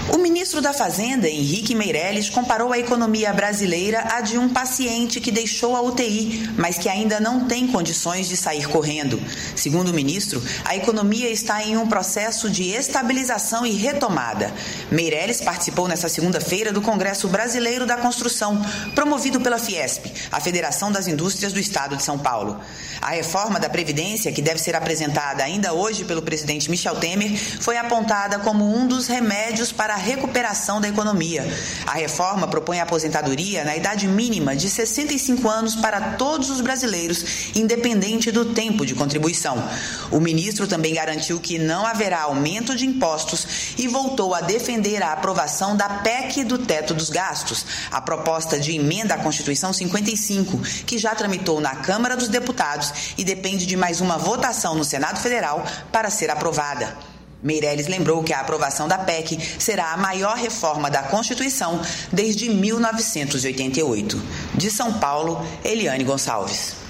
O ministro da Fazenda, Henrique Meirelles, comparou a economia brasileira à de um paciente que deixou a UTI, mas que ainda não tem condições de sair correndo. Segundo o ministro, a economia está em um processo de estabilização e retomada. Meirelles participou nesta segunda-feira do Congresso Brasileiro da Construção, promovido pela Fiesp, a Federação das Indústrias do Estado de São Paulo. A reforma da Previdência, que deve ser apresentada ainda hoje pelo presidente Michel Temer, foi apontada como um dos remédios para a recuperação da economia. A reforma propõe a aposentadoria na idade mínima de 65 anos para todos os brasileiros, independente do tempo de contribuição. O ministro também garantiu que não haverá aumento de impostos e voltou a defender a aprovação da PEC do teto dos gastos, a proposta de emenda à Constituição 55, que já tramitou na Câmara dos Deputados e depende de mais uma votação no Senado Federal para ser aprovada. Meirelles lembrou que a aprovação da PEC será a maior reforma da Constituição desde 1988. De São Paulo, Eliane Gonçalves.